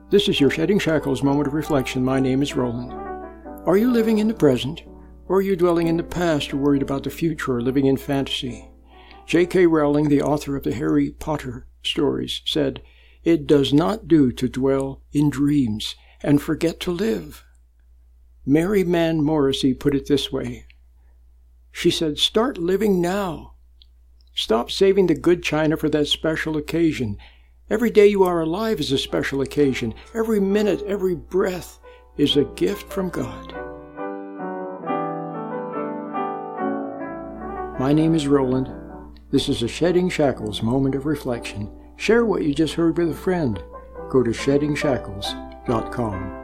This is your Shedding Shackles moment of reflection. My name is Roland. Are you living in the present, or are you dwelling in the past or worried about the future or living in fantasy? J.K. Rowling, the author of the Harry Potter stories, said, "It does not do to dwell in dreams and forget to live." Mary Mann Morrissey put it this way. She said, "Start living now. Stop saving the good china for that special occasion. Every day you are alive is a special occasion. Every minute, every breath is a gift from God." My name is Roland. This is a Shedding Shackles moment of reflection. Share what you just heard with a friend. Go to sheddingshackles.com.